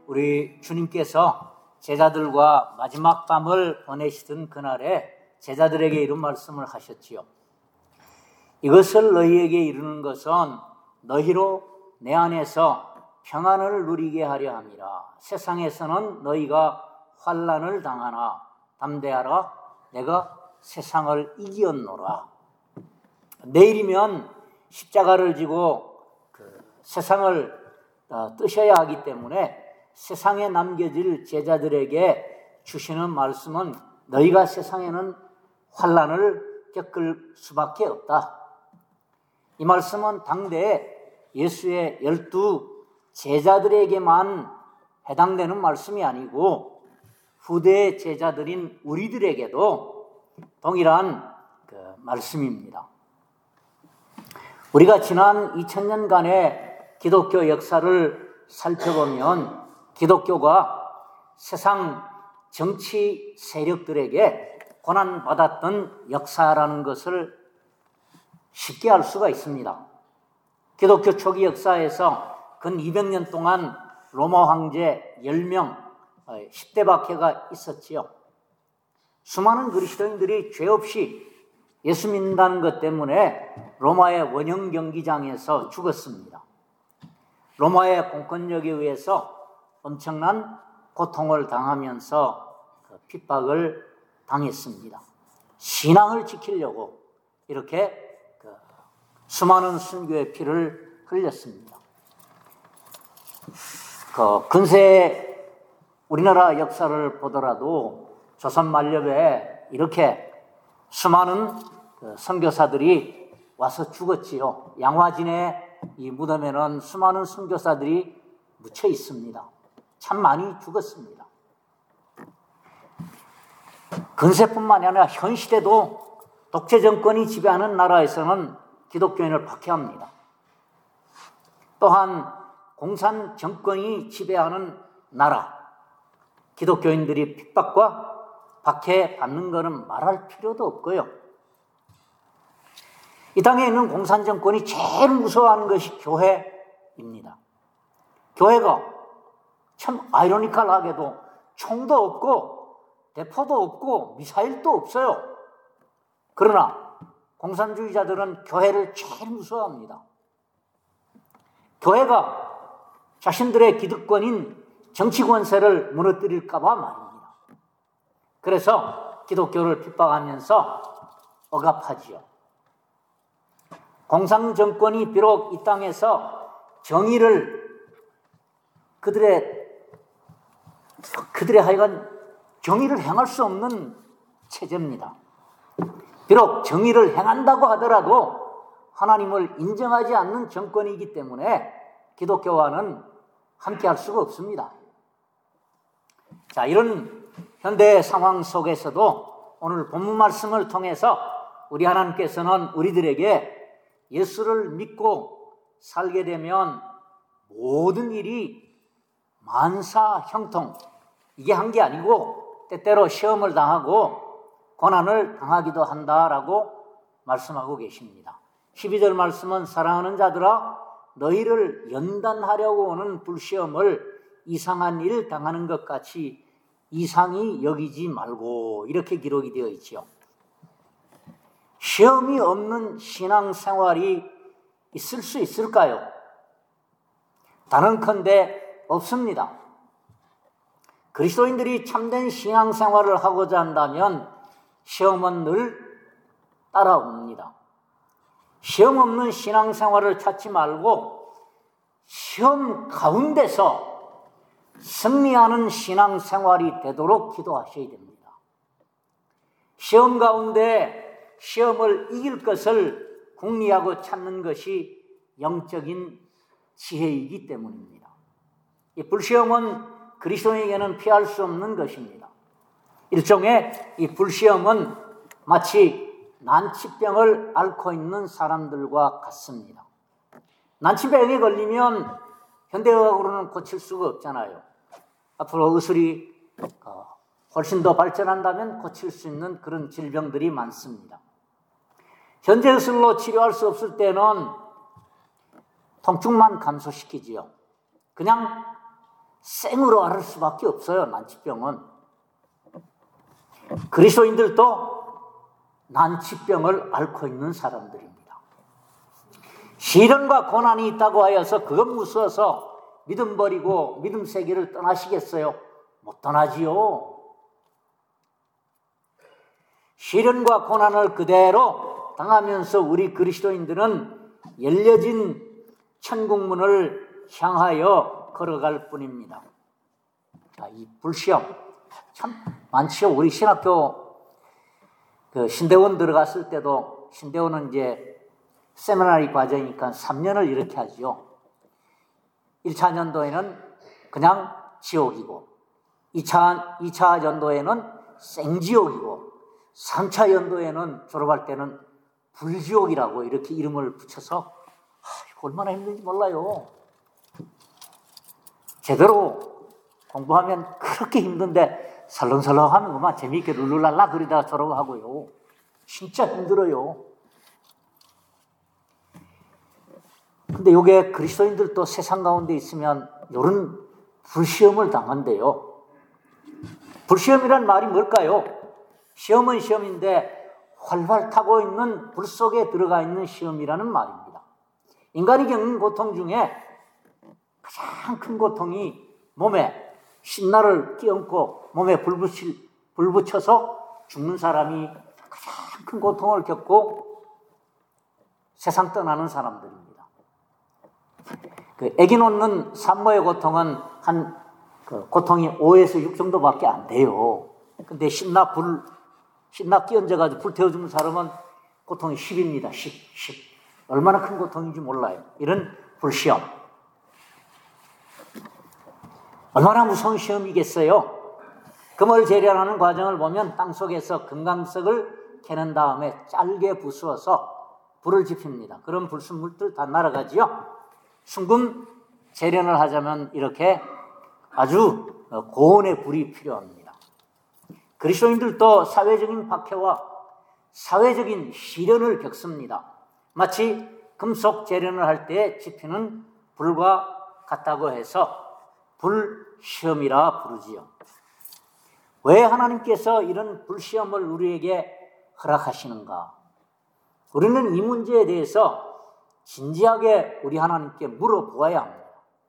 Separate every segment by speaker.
Speaker 1: 우리 주님께서 제자들과 마지막 밤을 보내시던 그날에 제자들에게 이런 말씀을 하셨지요. 이것을 너희에게 이루는 것은 너희로 내 안에서 평안을 누리게 하려 함이라. 세상에서는 너희가 환난을 당하나 담대하라. 내가 세상을 이기었노라. 내일이면 십자가를 지고 세상을 뜨셔야 하기 때문에 세상에 남겨질 제자들에게 주시는 말씀은 너희가 세상에는 환난을 겪을 수밖에 없다. 이 말씀은 당대 예수의 12 제자들에게만 해당되는 말씀이 아니고 후대 제자들인 우리들에게도 동일한 말씀입니다. 우리가 지난 2000년간의 기독교 역사를 살펴보면 기독교가 세상 정치 세력들에게 고난받았던 역사라는 것을 쉽게 알 수가 있습니다. 기독교 초기 역사에서 근 200년 동안 로마 황제 10명, 10대 박해가 있었지요. 수많은 그리스도인들이 죄 없이 예수 믿는다는 것 때문에 로마의 원형 경기장에서 죽었습니다. 로마의 공권력에 의해서 엄청난 고통을 당하면서 핍박을 당했습니다. 신앙을 지키려고 이렇게 수많은 순교의 피를 흘렸습니다. 근세 우리나라 역사를 보더라도 조선 만렵에 이렇게 수많은 선교사들이 와서 죽었지요. 양화진의 이 무덤에는 수많은 선교사들이 묻혀 있습니다. 참 많이 죽었습니다. 근세뿐만이 아니라 현 시대도 독재 정권이 지배하는 나라에서는 기독교인을 박해합니다. 또한 공산 정권이 지배하는 나라, 기독교인들이 핍박과 박해받는 것은 말할 필요도 없고요. 이 땅에 있는 공산 정권이 제일 무서워하는 것이 교회입니다. 교회가 참 아이러니컬하게도 총도 없고 대포도 없고 미사일도 없어요. 그러나 공산주의자들은 교회를 제일 무서워합니다. 교회가 자신들의 기득권인 정치 권세를 무너뜨릴까 봐 말입니다. 그래서 기독교를 핍박하면서 억압하지요. 공산 정권이 비록 이 땅에서 정의를 그들의 하여간 정의를 행할 수 없는 체제입니다. 비록 정의를 행한다고 하더라도 하나님을 인정하지 않는 정권이기 때문에 기독교와는 함께할 수가 없습니다. 자, 이런 현대 상황 속에서도 오늘 본문 말씀을 통해서 우리 하나님께서는 우리들에게 예수를 믿고 살게 되면 모든 일이 만사형통, 이게 한 게 아니고 때때로 시험을 당하고 고난을 당하기도 한다라고 말씀하고 계십니다. 12절 말씀은 사랑하는 자들아 너희를 연단하려고 오는 불시험을 이상한 일 당하는 것 같이 이상히 여기지 말고 이렇게 기록이 되어 있죠. 시험이 없는 신앙생활이 있을 수 있을까요? 단언컨대 없습니다. 그리스도인들이 참된 신앙생활을 하고자 한다면 시험은 늘 따라옵니다. 시험 없는 신앙생활을 찾지 말고 시험 가운데서 승리하는 신앙생활이 되도록 기도하셔야 됩니다. 시험 가운데 시험을 이길 것을 궁리하고 찾는 것이 영적인 지혜이기 때문입니다. 이 불시험은 그리스도인에게는 피할 수 없는 것입니다. 일종의 이 불시험은 마치 난치병을 앓고 있는 사람들과 같습니다. 난치병에 걸리면 현대의학으로는 고칠 수가 없잖아요. 앞으로 의술이 훨씬 더 발전한다면 고칠 수 있는 그런 질병들이 많습니다. 현재 의술로 치료할 수 없을 때는 통증만 감소시키지요. 그냥 생으로 앓을 수밖에 없어요. 난치병은. 그리스도인들도 난치병을 앓고 있는 사람들입니다. 시련과 고난이 있다고 하여서 그것 무서워서 믿음 버리고 믿음 세계를 떠나시겠어요? 못 떠나지요. 시련과 고난을 그대로 당하면서 우리 그리스도인들은 열려진 천국문을 향하여 걸어갈 뿐입니다. 자, 이 불시험 참 많지요. 우리 신학교 신대원 들어갔을 때도, 신대원은 이제 세미나리 과정이니까 3년을 이렇게 하죠. 1차 연도에는 그냥 지옥이고, 2차 연도에는 생지옥이고, 3차 연도에는 졸업할 때는 불지옥이라고 이렇게 이름을 붙여서 이거 얼마나 힘든지 몰라요. 제대로 공부하면 그렇게 힘든데 설렁설렁 하는 것만 재미있게 룰루랄라 그리다가 졸업하고요. 진짜 힘들어요. 근데 이게 그리스도인들도 세상 가운데 있으면 이런 불시험을 당한대요. 불시험이란 말이 뭘까요? 시험은 시험인데 활활 타고 있는 불 속에 들어가 있는 시험이라는 말입니다. 인간이 겪는 고통 중에 가장 큰 고통이 몸에 신나를 끼얹고 몸에 불 붙여서 죽는 사람이 가장 큰 고통을 겪고 세상 떠나는 사람들입니다. 애기 놓는 산모의 고통은 고통이 5에서 6 정도밖에 안 돼요. 근데 신나 끼얹어가지고 불 태워주는 사람은 고통이 10입니다. 10. 얼마나 큰 고통인지 몰라요. 이런 불시험. 얼마나 무서운 시험이겠어요. 금을 재련하는 과정을 보면 땅속에서 금강석을 캐는 다음에 짧게 부수어서 불을 지핍니다. 그럼 불순물들 다 날아가지요. 순금 재련을 하자면 이렇게 아주 고온의 불이 필요합니다. 그리스도인들도 사회적인 박해와 사회적인 시련을 겪습니다. 마치 금속 재련을 할 때 지피는 불과 같다고 해서 불시험이라 부르지요. 왜 하나님께서 이런 불시험을 우리에게 허락하시는가? 우리는 이 문제에 대해서 진지하게 우리 하나님께 물어보아야 합니다.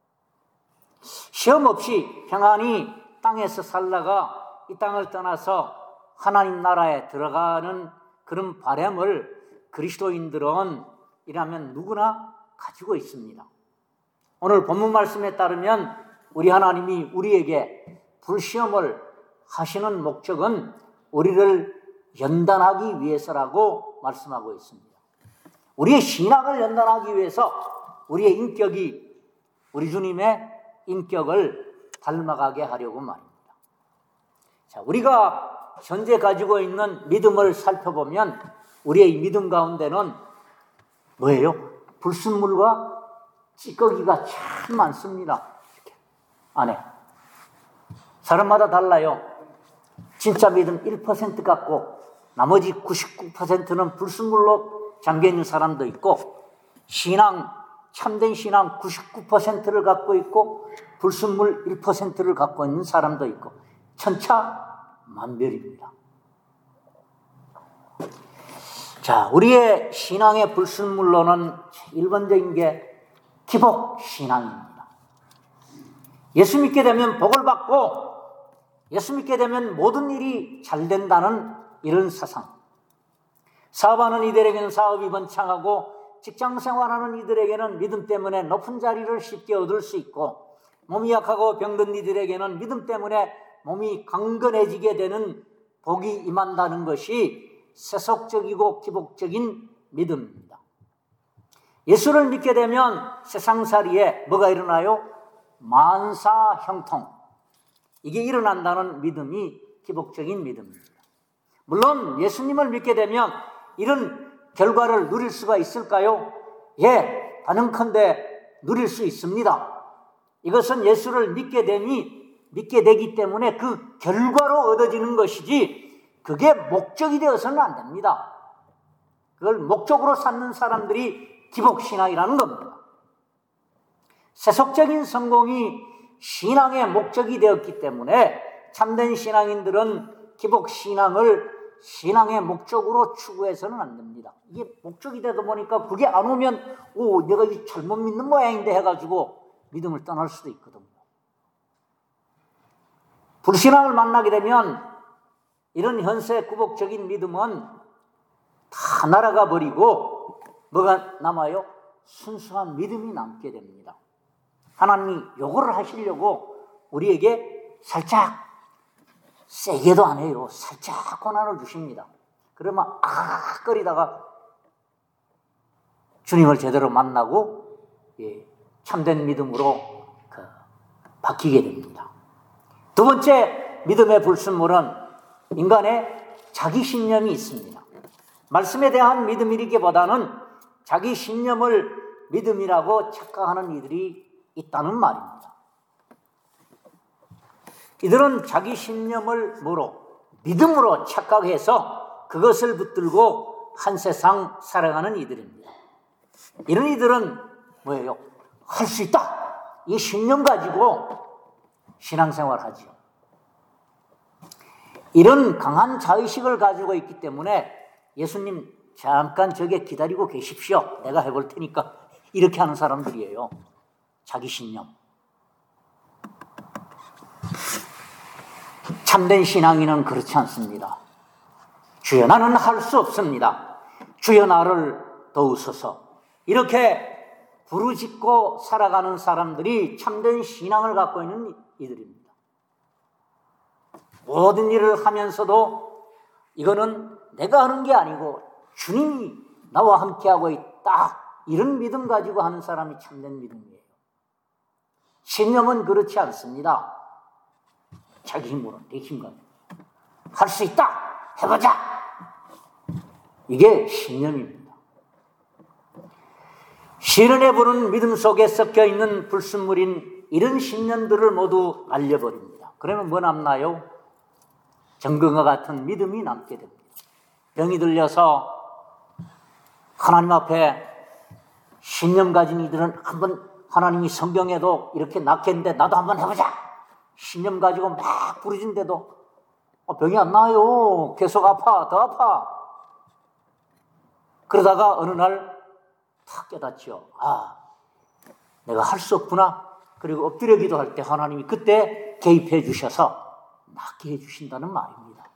Speaker 1: 시험 없이 평안히 땅에서 살다가 이 땅을 떠나서 하나님 나라에 들어가는 그런 바람을 그리스도인들은 이라면 누구나 가지고 있습니다. 오늘 본문 말씀에 따르면 우리 하나님이 우리에게 불시험을 하시는 목적은 우리를 연단하기 위해서라고 말씀하고 있습니다. 우리의 신앙을 연단하기 위해서 우리의 인격이 우리 주님의 인격을 닮아가게 하려고 말입니다. 자, 우리가 현재 가지고 있는 믿음을 살펴보면 우리의 믿음 가운데는 뭐예요? 불순물과 찌꺼기가 참 많습니다. 이렇게 안에 사람마다 달라요. 진짜 믿음 1% 갖고 나머지 99%는 불순물로 잠겨있는 사람도 있고, 참된 신앙 99%를 갖고 있고 불순물 1%를 갖고 있는 사람도 있고 천차만별입니다. 자, 우리의 신앙의 불순물로는 1번적인 게 기복신앙입니다. 예수 믿게 되면 복을 받고 예수 믿게 되면 모든 일이 잘 된다는 이런 사상. 사업하는 이들에게는 사업이 번창하고 직장 생활하는 이들에게는 믿음 때문에 높은 자리를 쉽게 얻을 수 있고, 몸이 약하고 병든 이들에게는 믿음 때문에 몸이 강건해지게 되는 복이 임한다는 것이 세속적이고 기복적인 믿음입니다. 예수를 믿게 되면 세상살이에 뭐가 일어나요? 만사형통. 이게 일어난다는 믿음이 기복적인 믿음입니다. 물론 예수님을 믿게 되면 이런 결과를 누릴 수가 있을까요? 예, 가능컨대 누릴 수 있습니다. 이것은 예수를 믿게 되기 때문에 그 결과로 얻어지는 것이지 그게 목적이 되어서는 안 됩니다. 그걸 목적으로 삼는 사람들이 기복신앙이라는 겁니다. 세속적인 성공이 신앙의 목적이 되었기 때문에 참된 신앙인들은 기복 신앙을 신앙의 목적으로 추구해서는 안 됩니다. 이게 목적이 되다 보니까 그게 안 오면 내가 잘못 믿는 모양인데 해가지고 믿음을 떠날 수도 있거든요. 불신앙을 만나게 되면 이런 현세 구복적인 믿음은 다 날아가 버리고 뭐가 남아요? 순수한 믿음이 남게 됩니다. 하나님이 요거를 하시려고 우리에게 살짝 세게도 안 해요. 살짝 고난을 주십니다. 그러면 거리다가 주님을 제대로 만나고 참된 믿음으로 바뀌게 됩니다. 두 번째 믿음의 불순물은 인간의 자기 신념이 있습니다. 말씀에 대한 믿음이기보다는 자기 신념을 믿음이라고 착각하는 이들이 있다는 말입니다. 이들은 자기 신념을 믿음으로 착각해서 그것을 붙들고 한 세상 살아가는 이들입니다. 이런 이들은 뭐예요? 할 수 있다! 이 신념 가지고 신앙생활 하지요. 이런 강한 자의식을 가지고 있기 때문에 예수님 잠깐 저기 기다리고 계십시오. 내가 해볼 테니까 이렇게 하는 사람들이에요. 자기 신념. 참된 신앙인은 그렇지 않습니다. 주여 나는 할 수 없습니다. 주여 나를 도우소서. 이렇게 부르짖고 살아가는 사람들이 참된 신앙을 갖고 있는 이들입니다. 모든 일을 하면서도 이거는 내가 하는 게 아니고 주님이 나와 함께하고 있다. 이런 믿음 가지고 하는 사람이 참된 믿음이에요. 신념은 그렇지 않습니다. 자기 힘으로, 내 힘과 할 수 있다! 해보자! 이게 신념입니다. 시련에 부른 믿음 속에 섞여 있는 불순물인 이런 신념들을 모두 날려버립니다. 그러면 뭐 남나요? 정금과 같은 믿음이 남게 됩니다. 병이 들려서 하나님 앞에 신념 가진 이들은 한번 하나님이 성경에도 이렇게 낫겠는데 나도 한번 해보자! 신념 가지고 막 부르짖는데도 병이 안 나요. 계속 아파, 더 아파. 그러다가 어느 날 탁 깨닫죠. 내가 할 수 없구나. 그리고 엎드려 기도할 때 하나님이 그때 개입해 주셔서 낫게 해주신다는 말입니다.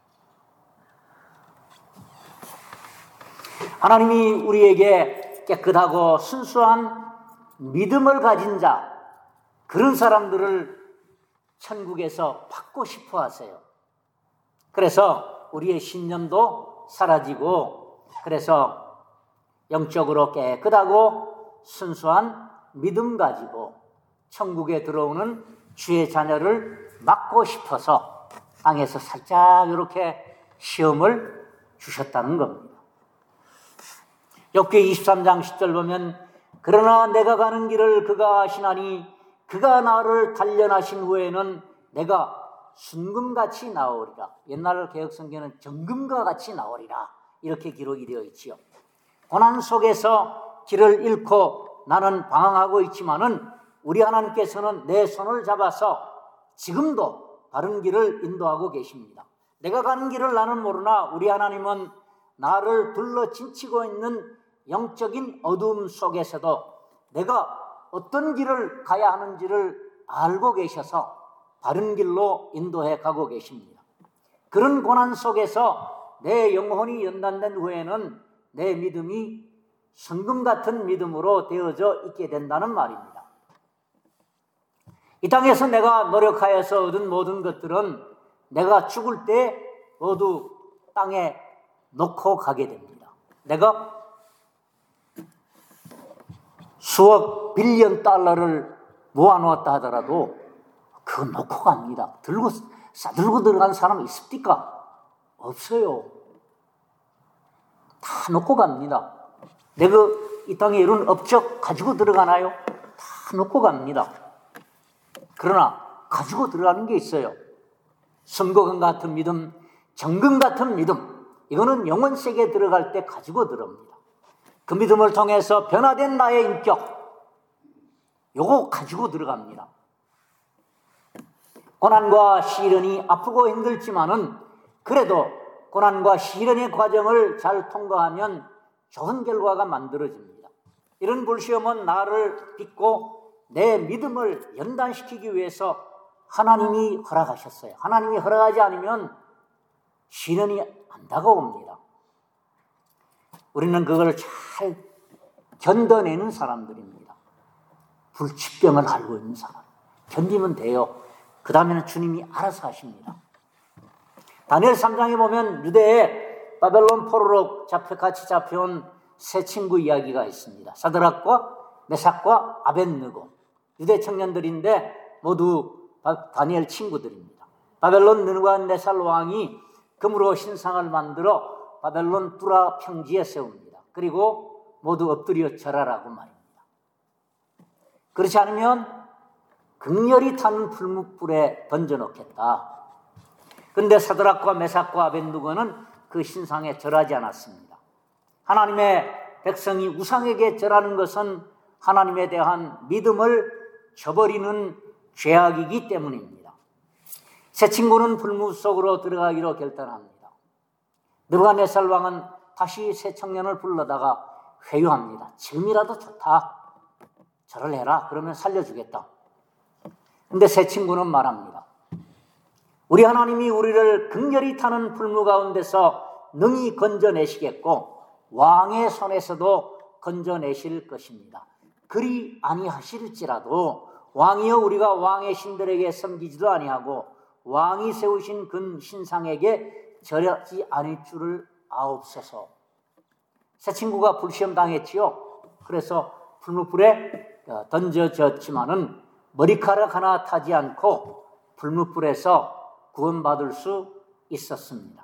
Speaker 1: 하나님이 우리에게 깨끗하고 순수한 믿음을 가진 자, 그런 사람들을 천국에서 받고 싶어 하세요. 그래서 우리의 신념도 사라지고, 그래서 영적으로 깨끗하고 순수한 믿음 가지고 천국에 들어오는 주의 자녀를 맡고 싶어서 땅에서 살짝 이렇게 시험을 주셨다는 겁니다. 욥기 23장 10절 보면 그러나 내가 가는 길을 그가 아시나니 그가 나를 단련하신 후에는 내가 순금같이 나오리라. 옛날 개혁성경은 정금과 같이 나오리라. 이렇게 기록이 되어 있지요. 고난 속에서 길을 잃고 나는 방황하고 있지만은 우리 하나님께서는 내 손을 잡아서 지금도 바른 길을 인도하고 계십니다. 내가 가는 길을 나는 모르나 우리 하나님은 나를 둘러 진치고 있는 영적인 어두움 속에서도 내가 어떤 길을 가야 하는지를 알고 계셔서 바른 길로 인도해 가고 계십니다. 그런 고난 속에서 내 영혼이 연단된 후에는 내 믿음이 성금 같은 믿음으로 되어져 있게 된다는 말입니다. 이 땅에서 내가 노력하여서 얻은 모든 것들은 내가 죽을 때 모두 땅에 놓고 가게 됩니다. 내가 수억 빌리언 달러를 모아놓았다 하더라도 그거 놓고 갑니다. 싸들고 들어간 사람 있습니까? 없어요. 다 놓고 갑니다. 내가 이 땅에 이런 업적 가지고 들어가나요? 다 놓고 갑니다. 그러나 가지고 들어가는 게 있어요. 선거금 같은 믿음, 정금 같은 믿음, 이거는 영혼 세계에 들어갈 때 가지고 들어옵니다. 그 믿음을 통해서 변화된 나의 인격, 요거 가지고 들어갑니다. 고난과 시련이 아프고 힘들지만은 그래도 고난과 시련의 과정을 잘 통과하면 좋은 결과가 만들어집니다. 이런 불시험은 나를 믿고 내 믿음을 연단시키기 위해서 하나님이 허락하셨어요. 하나님이 허락하지 않으면 시련이 안 다가옵니다. 우리는 그걸 잘 견뎌내는 사람들입니다. 불치병을 앓고 있는 사람. 견디면 돼요. 그 다음에는 주님이 알아서 하십니다. 다니엘 3장에 보면 유대에 바벨론 포로로 같이 잡혀온 세 친구 이야기가 있습니다. 사드락과 메삭과 아벳느고. 유대 청년들인데 모두 다니엘 친구들입니다. 바벨론 느부갓네살 왕이 금으로 신상을 만들어 바벨론 뚜라 평지에 세웁니다. 그리고 모두 엎드려 절하라고 말입니다. 그렇지 않으면 극렬히 타는 풀무불에 던져놓겠다. 그런데 사드락과 메삭과 아벳느고는 그 신상에 절하지 않았습니다. 하나님의 백성이 우상에게 절하는 것은 하나님에 대한 믿음을 저버리는 죄악이기 때문입니다. 세 친구는 풀무 속으로 들어가기로 결단합니다. 느부갓네살 왕은 다시 세 청년을 불러다가 회유합니다. 지금이라도 좋다. 절을 해라. 그러면 살려주겠다. 근데 세 친구는 말합니다. 우리 하나님이 우리를 극렬히 타는 풀무 가운데서 능히 건져내시겠고 왕의 손에서도 건져내실 것입니다. 그리 아니하실지라도 왕이여 우리가 왕의 신들에게 섬기지도 아니하고 왕이 세우신 그 신상에게 절하지 않을 줄을 아옵소서. 세 친구가 불시험 당했지요. 그래서 풀무불에 던져졌지만은 머리카락 하나 타지 않고 풀무불에서 구원받을 수 있었습니다.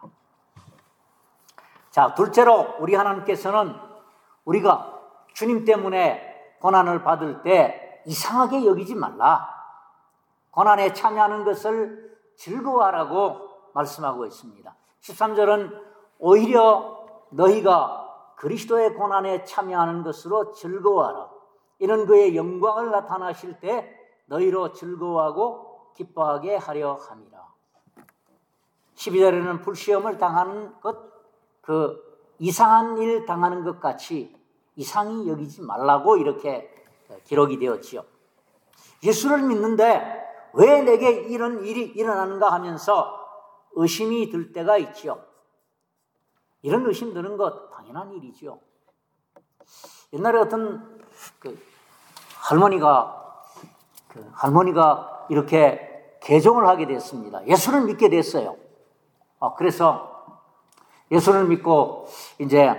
Speaker 1: 자, 둘째로 우리 하나님께서는 우리가 주님 때문에 고난을 받을 때 이상하게 여기지 말라. 고난에 참여하는 것을 즐거워하라고 말씀하고 있습니다. 13절은 오히려 너희가 그리스도의 고난에 참여하는 것으로 즐거워하라. 이는 그의 영광을 나타나실 때 너희로 즐거워하고 기뻐하게 하려 함이라. 12절에는 불시험을 당하는 것, 그 이상한 일 당하는 것 같이 이상히 여기지 말라고 이렇게 기록이 되었지요. 예수를 믿는데 왜 내게 이런 일이 일어나는가 하면서 의심이 들 때가 있지요. 이런 의심 드는 것 당연한 일이지요. 옛날에 어떤 할머니가 이렇게 개종을 하게 됐습니다. 예수를 믿게 됐어요. 그래서 예수를 믿고 이제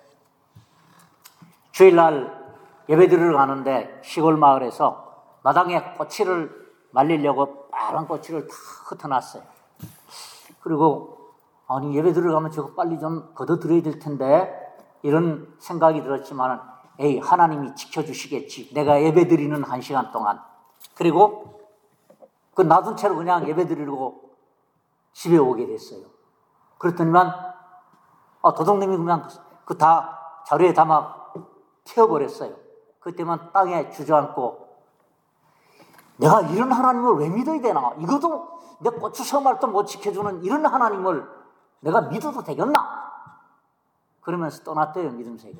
Speaker 1: 주일날 예배드리러 가는데 시골 마을에서 마당에 꼬치를 말리려고 빨간 꼬치를 다 흩어놨어요. 그리고 아니 예배드리러 가면 저거 빨리 좀 걷어들여야 될 텐데 이런 생각이 들었지만 에이 하나님이 지켜주시겠지. 내가 예배드리는 1시간 동안. 그리고 그 놔둔 채로 그냥 예배드리려고 집에 오게 됐어요. 그랬더니만 도둑님이 그냥 그 다 자루에 담아 태워버렸어요. 그때만 땅에 주저앉고 내가 이런 하나님을 왜 믿어야 되나? 이것도 내 고추 서말도 못 지켜주는 이런 하나님을 내가 믿어도 되겠나? 그러면서 떠났대요. 믿음 세계를.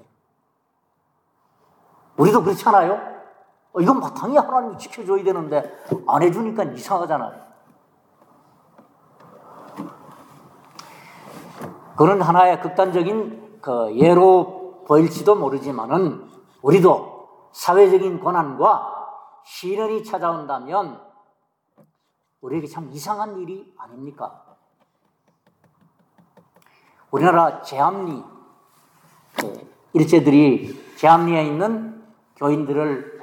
Speaker 1: 우리도 그렇잖아요. 이건 마땅히 하나님이 지켜줘야 되는데 안 해주니까 이상하잖아요. 그런 하나의 극단적인 예로 보일지도 모르지만은 우리도 사회적인 고난과 시련이 찾아온다면 우리에게 참 이상한 일이 아닙니까? 우리나라 제암리 일제들이 제암리에 있는 교인들을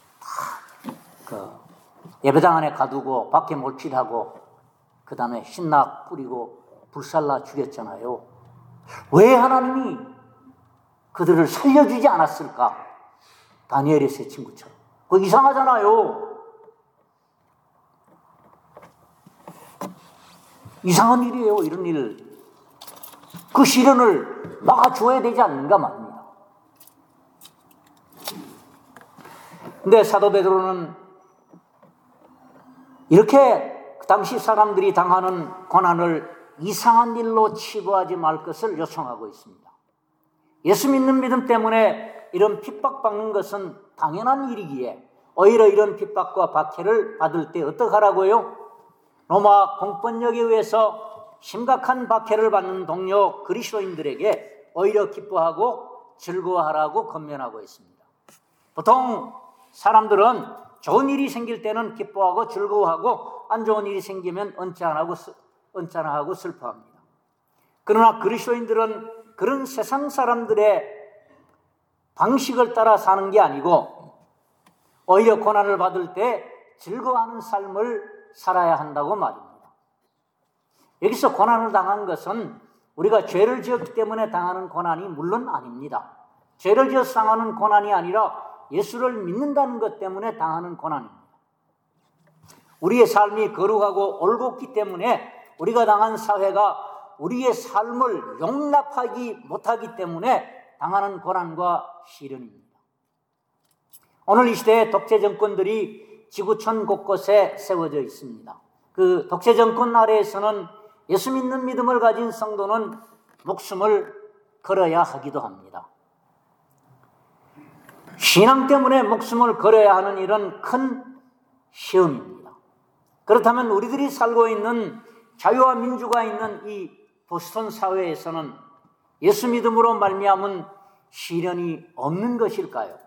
Speaker 1: 다 예배당 안에 가두고 밖에 몰치하고 그 다음에 신락 뿌리고 불살라 죽였잖아요. 왜 하나님이 그들을 살려주지 않았을까? 다니엘의 세 친구처럼. 그거 이상하잖아요. 이상한 일이에요. 이런 일. 그 시련을 막아줘야 되지 않는가 말입니다. 근데 사도 베드로는 이렇게 당시 사람들이 당하는 고난을 이상한 일로 치부하지 말 것을 요청하고 있습니다. 예수 믿는 믿음 때문에 이런 핍박받는 것은 당연한 일이기에 오히려 이런 핍박과 박해를 받을 때 어떡하라고요? 로마 공권력에 의해서 심각한 박해를 받는 동료 그리스도인들에게 오히려 기뻐하고 즐거워하라고 권면하고 있습니다. 보통 사람들은 좋은 일이 생길 때는 기뻐하고 즐거워하고 안 좋은 일이 생기면 언짢아하고 슬퍼합니다. 그러나 그리스도인들은 그런 세상 사람들의 방식을 따라 사는 게 아니고 오히려 고난을 받을 때 즐거워하는 삶을 살아야 한다고 말입니다. 여기서 고난을 당한 것은 우리가 죄를 지었기 때문에 당하는 고난이 물론 아닙니다. 죄를 지어서 당하는 고난이 아니라 예수를 믿는다는 것 때문에 당하는 고난입니다. 우리의 삶이 거룩하고 올곧기 때문에 우리가 당한 사회가 우리의 삶을 용납하기 못하기 때문에 당하는 고난과 시련입니다. 오늘 이 시대에 독재 정권들이 지구촌 곳곳에 세워져 있습니다. 그 독재 정권 아래에서는 예수 믿는 믿음을 가진 성도는 목숨을 걸어야 하기도 합니다. 신앙 때문에 목숨을 걸어야 하는 일은 큰 시험입니다. 그렇다면 우리들이 살고 있는 자유와 민주가 있는 이 보스턴 사회에서는 예수 믿음으로 말미암은 시련이 없는 것일까요?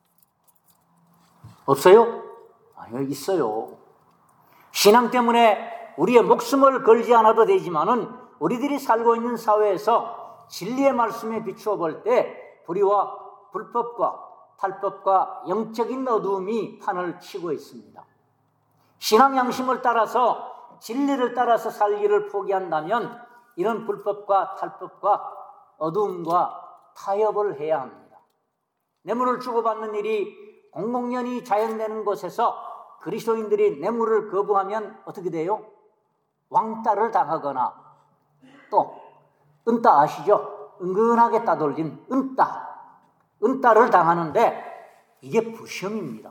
Speaker 1: 없어요? 아니요, 있어요. 신앙 때문에 우리의 목숨을 걸지 않아도 되지만은 우리들이 살고 있는 사회에서 진리의 말씀에 비추어 볼 때 불의와 불법과 탈법과 영적인 어두움이 판을 치고 있습니다. 신앙 양심을 따라서 진리를 따라서 살기를 포기한다면 이런 불법과 탈법과 어두움과 타협을 해야 합니다. 뇌물을 주고받는 일이 공공연히 자행되는 곳에서 그리스도인들이 뇌물을 거부하면 어떻게 돼요? 왕따를 당하거나 또 은따 아시죠? 은근하게 따돌린 은따를 당하는데 이게 불시험입니다.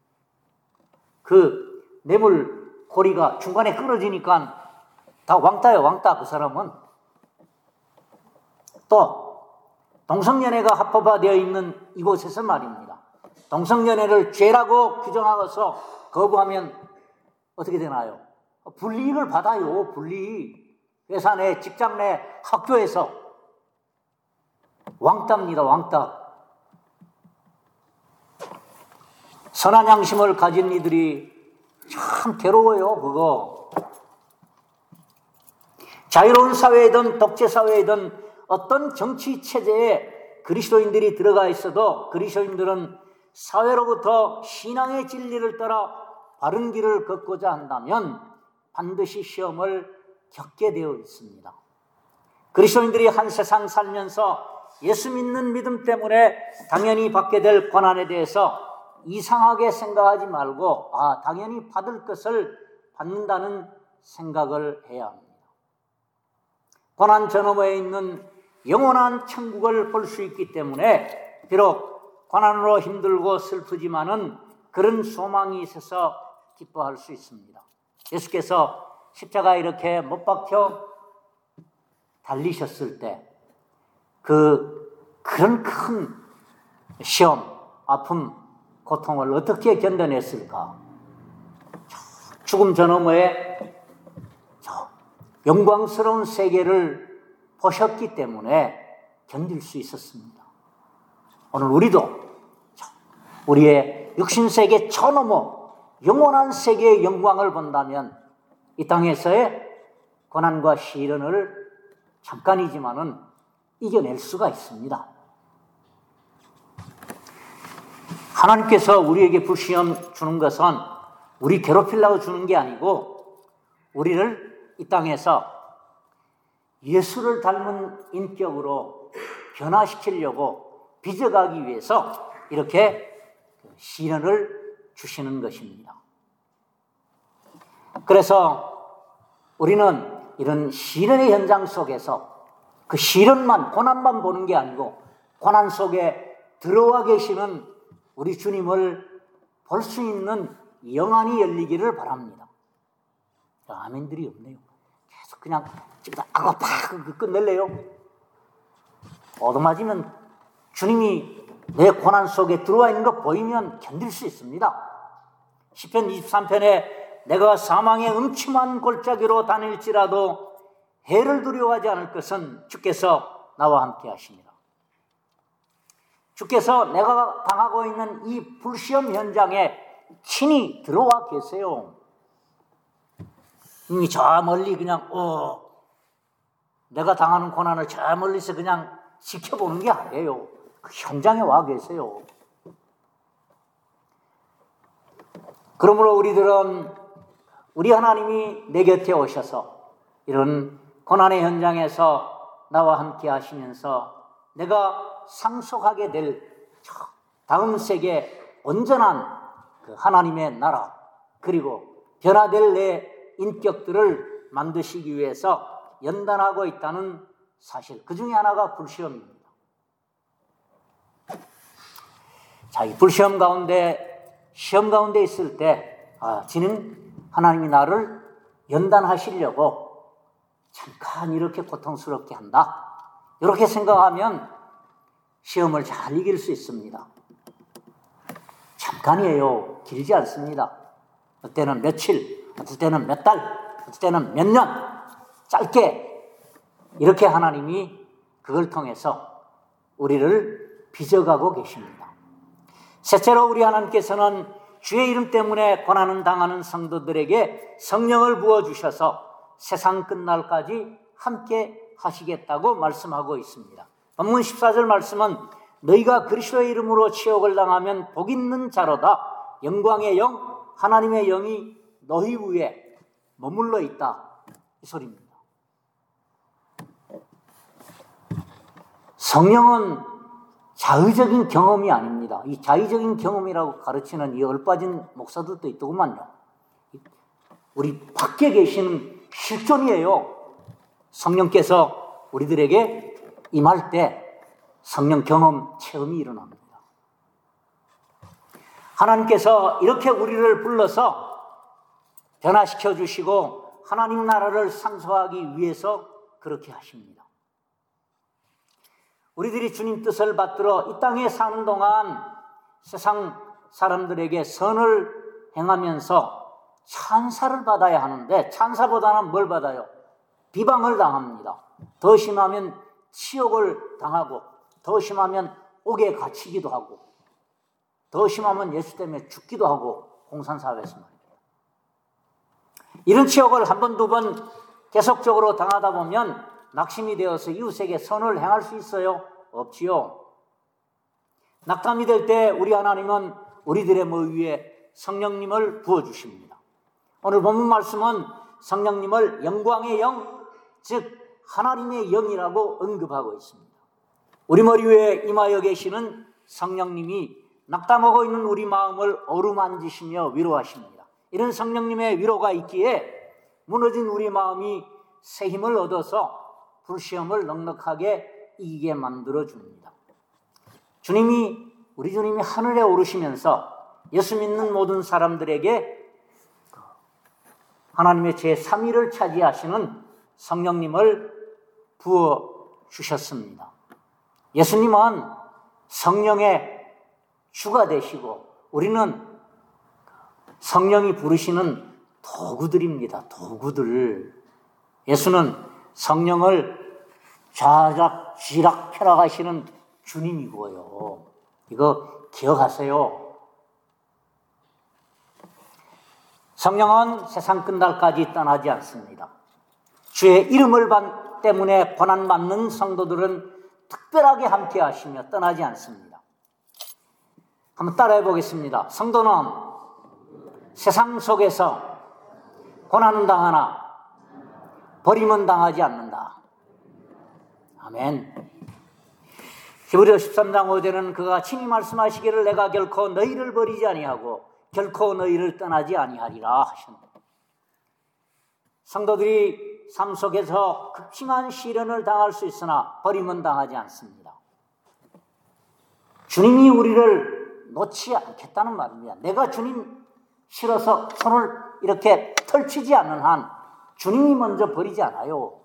Speaker 1: 그 뇌물 고리가 중간에 끊어지니까 다 왕따예요. 왕따. 그 사람은. 또 동성연애가 합법화되어 있는 이곳에서 말입니다. 동성연애를 죄라고 규정하고서 거부하면 어떻게 되나요? 불이익을 받아요. 불이익. 회사 내, 직장 내, 학교에서. 왕따입니다. 왕따. 선한 양심을 가진 이들이 참 괴로워요. 그거. 자유로운 사회이든 독재 사회이든 어떤 정치 체제에 그리스도인들이 들어가 있어도 그리스도인들은 사회로부터 신앙의 진리를 따라 바른 길을 걷고자 한다면 반드시 시험을 겪게 되어 있습니다. 그리스도인들이 한 세상 살면서 예수 믿는 믿음 때문에 당연히 받게 될 고난에 대해서 이상하게 생각하지 말고 당연히 받을 것을 받는다는 생각을 해야 합니다. 고난 저 너머에 있는 영원한 천국을 볼 수 있기 때문에 비록 고난으로 힘들고 슬프지만은 그런 소망이 있어서 기뻐할 수 있습니다. 예수께서 십자가에 이렇게 못 박혀 달리셨을 때 그런 큰 시험, 아픔, 고통을 어떻게 견뎌냈을까? 죽음 저 너머에 영광스러운 세계를 보셨기 때문에 견딜 수 있었습니다. 오늘 우리도 우리의 육신세계 저 너머 영원한 세계의 영광을 본다면 이 땅에서의 고난과 시련을 잠깐이지만은 이겨낼 수가 있습니다. 하나님께서 우리에게 불시험 주는 것은 우리 괴롭히려고 주는 게 아니고 우리를 이 땅에서 예수를 닮은 인격으로 변화시키려고 빚어가기 위해서 이렇게 시련을 주시는 것입니다. 그래서 우리는 이런 시련의 현장 속에서 그 시련만, 고난만 보는 게 아니고 고난 속에 들어와 계시는 우리 주님을 볼 수 있는 영안이 열리기를 바랍니다. 아멘들이 없네요. 계속 그냥 아고 팍 끝낼래요. 얻어맞으면 주님이 내 고난 속에 들어와 있는 거 보이면 견딜 수 있습니다. 시편 23편에 내가 사망의 음침한 골짜기로 다닐지라도 해를 두려워하지 않을 것은 주께서 나와 함께 하십니다. 주께서 내가 당하고 있는 이 불시험 현장에 친히 들어와 계세요. 이미 저 멀리 그냥 내가 당하는 고난을 저 멀리서 그냥 지켜보는 게 아니에요. 그 현장에 와 계세요. 그러므로 우리들은 우리 하나님이 내 곁에 오셔서 이런 고난의 현장에서 나와 함께 하시면서 내가 상속하게 될 다음 세계 온전한 그 하나님의 나라 그리고 변화될 내 인격들을 만드시기 위해서 연단하고 있다는 사실, 그 중에 하나가 불시험입니다. 자, 이 불시험 가운데, 시험 가운데 있을 때 지금 하나님이 나를 연단하시려고 잠깐 이렇게 고통스럽게 한다, 이렇게 생각하면 시험을 잘 이길 수 있습니다. 잠깐이에요. 길지 않습니다. 어때는 며칠, 어떨 때는 몇 달, 어떨 때는 몇 년, 짧게 이렇게 하나님이 그걸 통해서 우리를 빚어가고 계십니다. 셋째로 우리 하나님께서는 주의 이름 때문에 고난을 당하는 성도들에게 성령을 부어주셔서 세상 끝날까지 함께 하시겠다고 말씀하고 있습니다. 본문 14절 말씀은 너희가 그리스도의 이름으로 치욕을 당하면 복 있는 자로다. 영광의 영, 하나님의 영이 너희 위에 머물러 있다. 이 소리입니다. 성령은 자의적인 경험이 아닙니다. 이 자의적인 경험이라고 가르치는 이 얼빠진 목사들도 있더구만요. 우리 밖에 계시는 실존이에요. 성령께서 우리들에게 임할 때 성령 경험 체험이 일어납니다. 하나님께서 이렇게 우리를 불러서 변화시켜 주시고 하나님 나라를 상속하기 위해서 그렇게 하십니다. 우리들이 주님 뜻을 받들어 이 땅에 사는 동안 세상 사람들에게 선을 행하면서 찬사를 받아야 하는데 찬사보다는 뭘 받아요? 비방을 당합니다. 더 심하면 치욕을 당하고 더 심하면 옥에 갇히기도 하고 더 심하면 예수 때문에 죽기도 하고 공산사회에서 말입니다. 이런 치욕을 한 번, 두 번 계속적으로 당하다 보면 낙심이 되어서 이웃에게 선을 행할 수 있어요? 없지요. 낙담이 될 때 우리 하나님은 우리들의 머리 위에 성령님을 부어주십니다. 오늘 본문 말씀은 성령님을 영광의 영, 즉 하나님의 영이라고 언급하고 있습니다. 우리 머리 위에 임하여 계시는 성령님이 낙담하고 있는 우리 마음을 어루만지시며 위로하십니다. 이런 성령님의 위로가 있기에 무너진 우리 마음이 새 힘을 얻어서 불시험을 넉넉하게 이기게 만들어줍니다. 우리 주님이 하늘에 오르시면서 예수 믿는 모든 사람들에게 하나님의 제3위를 차지하시는 성령님을 부어주셨습니다. 예수님은 성령의 주가 되시고 우리는 성령이 부르시는 도구들입니다. 도구들. 예수는 성령을 좌작 쥐락 펴락하시는 주님이고요. 이거 기억하세요. 성령은 세상 끝날까지 떠나지 않습니다. 주의 이름을 때문에 고난받는 성도들은 특별하게 함께 하시며 떠나지 않습니다. 한번 따라해 보겠습니다. 성도는 세상 속에서 고난은 당하나 버림은 당하지 않는다. 아멘. 히브리서 13장 5절은 그가 친히 말씀하시기를 내가 결코 너희를 버리지 아니하고 결코 너희를 떠나지 아니하리라 하셨습니다. 성도들이 삶 속에서 극심한 시련을 당할 수 있으나 버림은 당하지 않습니다. 주님이 우리를 놓지 않겠다는 말입니다. 내가 주님 싫어서 손을 이렇게 털치지 않는 한 주님이 먼저 버리지 않아요.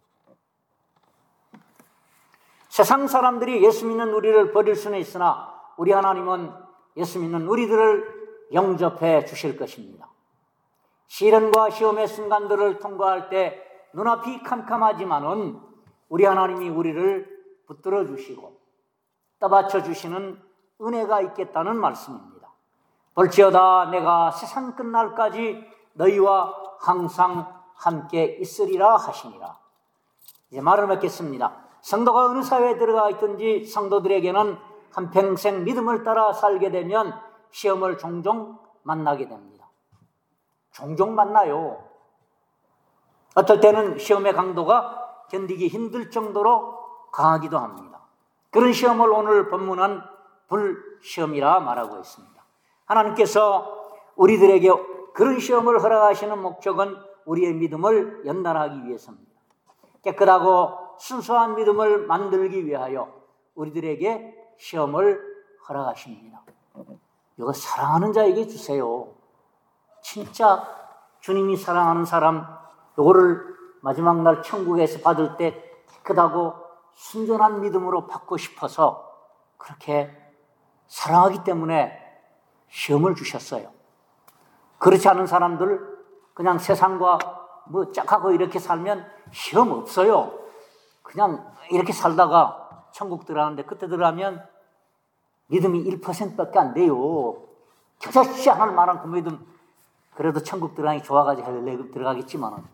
Speaker 1: 세상 사람들이 예수 믿는 우리를 버릴 수는 있으나 우리 하나님은 예수 믿는 우리들을 영접해 주실 것입니다. 시련과 시험의 순간들을 통과할 때 눈앞이 캄캄하지만은 우리 하나님이 우리를 붙들어 주시고 떠받쳐 주시는 은혜가 있겠다는 말씀입니다. 볼지어다 내가 세상 끝날까지 너희와 항상 함께 있으리라 하시니라. 이제 말을 맺겠습니다. 성도가 어느 사회에 들어가 있든지 성도들에게는 한평생 믿음을 따라 살게 되면 시험을 종종 만나게 됩니다. 종종 만나요. 어떨 때는 시험의 강도가 견디기 힘들 정도로 강하기도 합니다. 그런 시험을 오늘 본문은 불시험이라 말하고 있습니다. 하나님께서 우리들에게 그런 시험을 허락하시는 목적은 우리의 믿음을 연단하기 위해서입니다. 깨끗하고 순수한 믿음을 만들기 위하여 우리들에게 시험을 허락하십니다. 이거 사랑하는 자에게 주세요. 진짜 주님이 사랑하는 사람, 이거를 마지막 날 천국에서 받을 때 깨끗하고 순전한 믿음으로 받고 싶어서 그렇게 사랑하기 때문에 시험을 주셨어요. 그렇지 않은 사람들 그냥 세상과 뭐 짝하고 이렇게 살면 시험 없어요. 그냥 이렇게 살다가 천국 들어가는데 그때 들어가면 믿음이 1%밖에 안 돼요. 겨자씨 안 할 만한 그 믿음. 그래도 천국 들어가기 좋아가지고 헬레 들어가겠지만은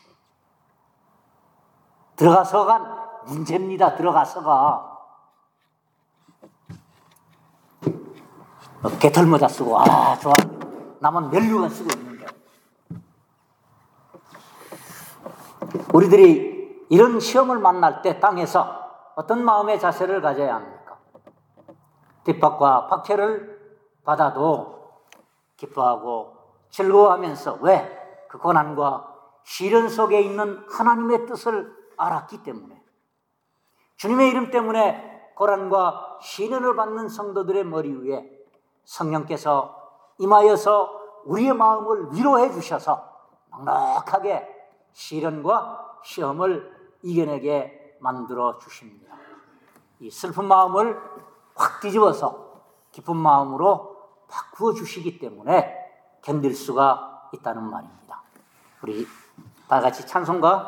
Speaker 1: 들어가서가 문제입니다. 들어가서가 개털모자 쓰고 좋아. 남은 멜류가 쓰고 있는데 우리들이 이런 시험을 만날 때 땅에서 어떤 마음의 자세를 가져야 합니까? 핍박과 박해를 받아도 기뻐하고 즐거워하면서 왜? 그 고난과 시련 속에 있는 하나님의 뜻을 알았기 때문에 주님의 이름 때문에 고난과 시련을 받는 성도들의 머리 위에 성령께서 임하여서 우리의 마음을 위로해 주셔서 넉넉하게 시련과 시험을 이겨내게 만들어 주십니다. 이 슬픈 마음을 확 뒤집어서 기쁜 마음으로 바꾸어 주시기 때문에 견딜 수가 있다는 말입니다. 우리 다 같이 찬송가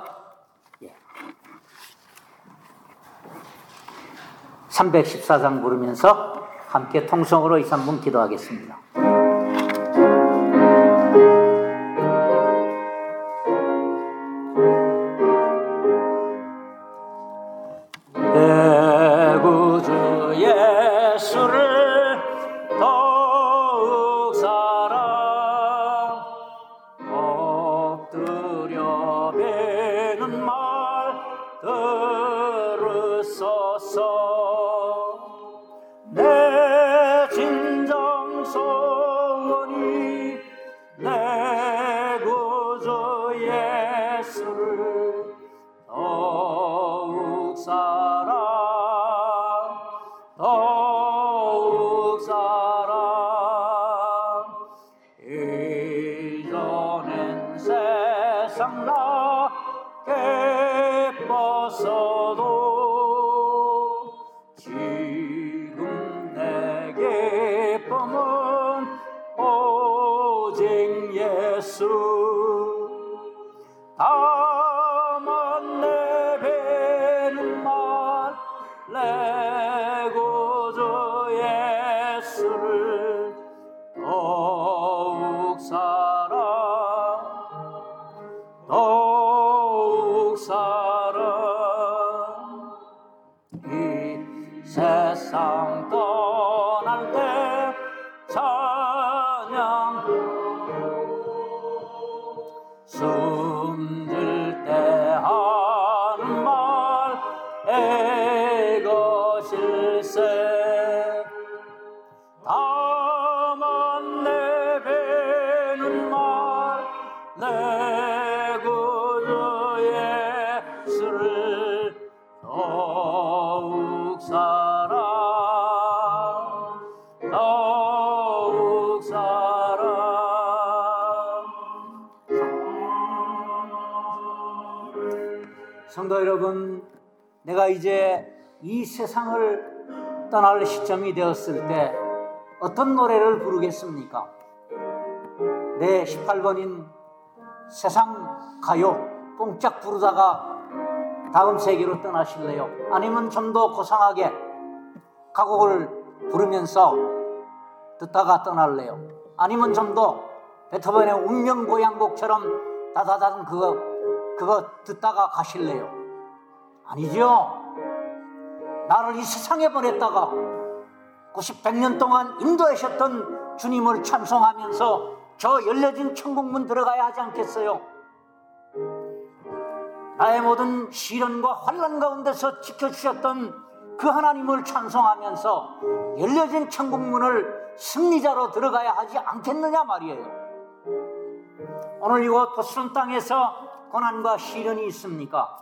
Speaker 1: 314장 부르면서 함께 통성으로 2, 3분 기도하겠습니다. 내 구주 예수를 더욱 사랑 엎드려 베는 말 들으소서. 내 진정 소원이 내 구주 예수를 더욱 사랑 이전엔 세상 나게 뻗어도 지금 내 기쁨은 오직 예수. 다만 내배는 말 내 구주 예수를 더욱 사랑 이 세상 떠날 때 찬양 성도 여러분, 내가 이제 이 세상을 떠날 시점이 되었을 때 어떤 노래를 부르겠습니까? 내 18번인 세상 가요 뽕짝 부르다가 다음 세계로 떠나실래요? 아니면 좀 더 고상하게 가곡을 부르면서 듣다가 떠날래요? 아니면 좀 더 베토벤의 운명보양곡처럼 다다다는 그거 듣다가 가실래요? 아니죠. 나를 이 세상에 보냈다가 90~100년 동안 인도하셨던 주님을 찬송하면서 저 열려진 천국문 들어가야 하지 않겠어요? 나의 모든 시련과 환난 가운데서 지켜주셨던 그 하나님을 찬송하면서 열려진 천국문을 승리자로 들어가야 하지 않겠느냐 말이에요. 오늘 이곳 보스턴 땅에서 고난과 시련이 있습니까?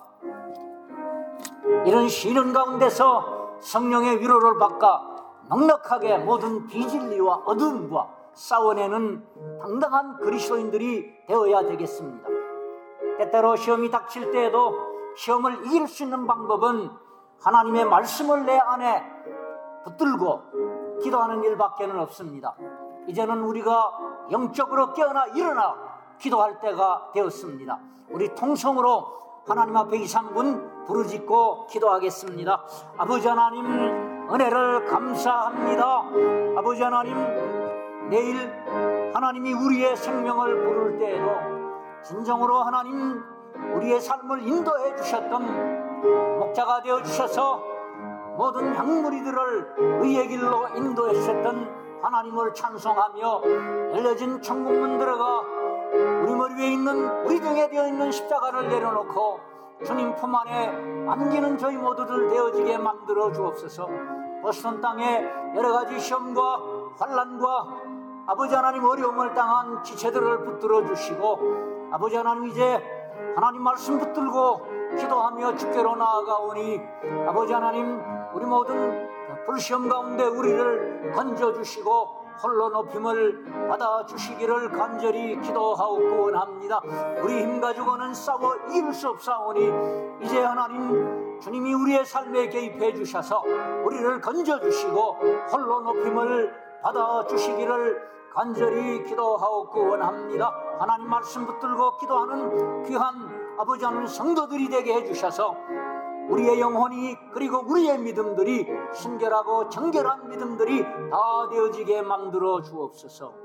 Speaker 1: 이런 시련 가운데서 성령의 위로를 받아 넉넉하게 모든 비진리와 어둠과 싸워내는 당당한 그리스도인들이 되어야 되겠습니다. 때때로 시험이 닥칠 때에도 시험을 이길 수 있는 방법은 하나님의 말씀을 내 안에 붙들고 기도하는 일밖에는 없습니다. 이제는 우리가 영적으로 깨어나 일어나 기도할 때가 되었습니다. 우리 통성으로 하나님 앞에 2, 3분 부르짖고 기도하겠습니다. 아버지 하나님, 은혜를 감사합니다. 아버지 하나님, 내일 하나님이 우리의 생명을 부를 때에도 진정으로 하나님 우리의 삶을 인도해 주셨던 목자가 되어 주셔서 모든 양무리들을 의의 길로 인도해 주셨던 하나님을 찬송하며 열려진 천국문 들어가 우리 머리 위에 있는 우리 등에 되어 있는 십자가를 내려놓고 주님 품 안에 안기는 저희 모두들 되어지게 만들어 주옵소서. 보스턴 땅에 여러 가지 시험과 환난과 아버지 하나님 어려움을 당한 지체들을 붙들어 주시고 아버지 하나님 이제 하나님 말씀 붙들고 기도하며 주께로 나아가오니 아버지 하나님 우리 모든 불시험 가운데 우리를 건져주시고 홀로 높임을 받아주시기를 간절히 기도하옵고 원합니다. 우리 힘 가지고는 싸워 이길 수 없사오니 이제 하나님 주님이 우리의 삶에 개입해 주셔서 우리를 건져주시고 홀로 높임을 받아주시기를 간절히 기도하옵고 원합니다. 하나님 말씀 붙들고 기도하는 귀한 아버지 하나님 성도들이 되게 해주셔서 우리의 영혼이 그리고 우리의 믿음들이 순결하고 정결한 믿음들이 다 되어지게 만들어 주옵소서.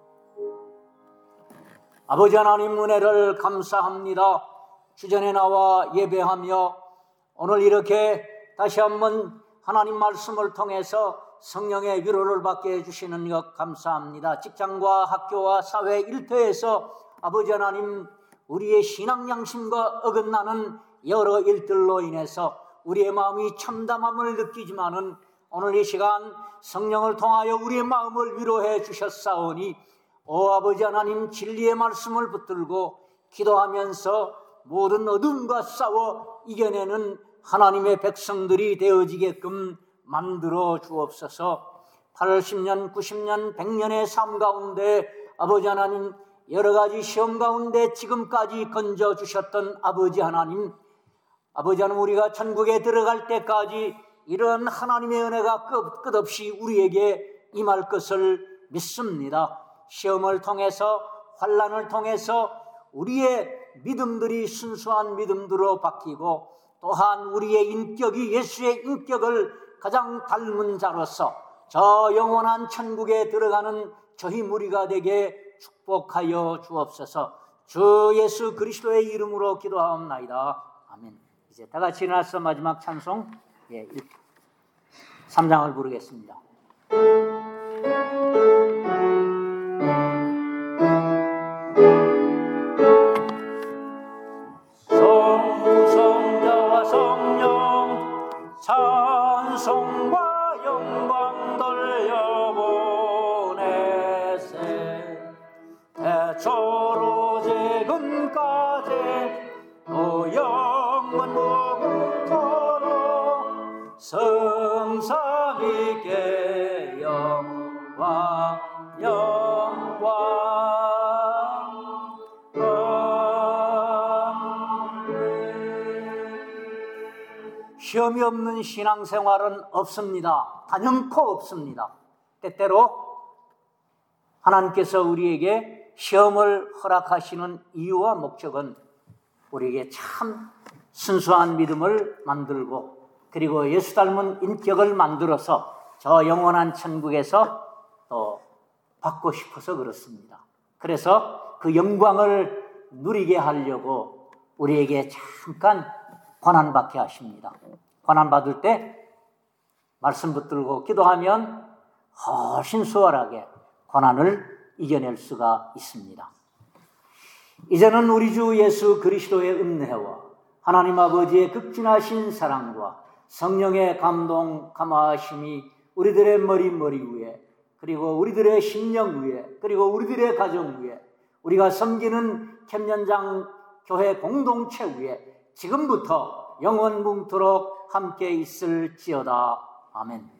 Speaker 1: 아버지 하나님 은혜를 감사합니다. 주전에 나와 예배하며 오늘 이렇게 다시 한번 하나님 말씀을 통해서 성령의 위로를 받게 해주시는 것 감사합니다. 직장과 학교와 사회 일터에서 아버지 하나님 우리의 신앙 양심과 어긋나는 여러 일들로 인해서 우리의 마음이 참담함을 느끼지만은 오늘 이 시간 성령을 통하여 우리의 마음을 위로해 주셨사오니 오 아버지 하나님 진리의 말씀을 붙들고 기도하면서 모든 어둠과 싸워 이겨내는 하나님의 백성들이 되어지게끔 만들어 주옵소서. 80년, 90년, 100년의 삶 가운데 아버지 하나님 여러 가지 시험 가운데 지금까지 건져주셨던 아버지 하나님 우리가 천국에 들어갈 때까지 이런 하나님의 은혜가 끝없이 우리에게 임할 것을 믿습니다. 시험을 통해서 환난을 통해서 우리의 믿음들이 순수한 믿음들로 바뀌고 또한 우리의 인격이 예수의 인격을 가장 닮은 자로서 저 영원한 천국에 들어가는 저희 무리가 되게 축복하여 주옵소서. 주 예수 그리스도의 이름으로 기도하옵나이다. 아멘. 이제 다 같이 일어나서 마지막 찬송 3장을 부르겠습니다. 성부성자와 성령 찬송과 영광 돌려보내세 대초로 지금까지 또 영원 무궁토록 성삼위께 영광 시험이 없는 신앙생활은 없습니다. 단연코 없습니다. 때때로 하나님께서 우리에게 시험을 허락하시는 이유와 목적은 우리에게 참 순수한 믿음을 만들고 그리고 예수 닮은 인격을 만들어서 저 영원한 천국에서 또 받고 싶어서 그렇습니다. 그래서 그 영광을 누리게 하려고 우리에게 잠깐 고난받게 하십니다. 고난받을 때 말씀 붙들고 기도하면 훨씬 수월하게 고난을 이겨낼 수가 있습니다. 이제는 우리 주 예수 그리스도의 은혜와 하나님 아버지의 극진하신 사랑과 성령의 감동, 감화하심이 우리들의 머리 위에 그리고 우리들의 심령 위에 그리고 우리들의 가정 위에 우리가 섬기는 캠년장 교회 공동체 위에 지금부터 영원뭉토록 함께 있을지어다. 아멘.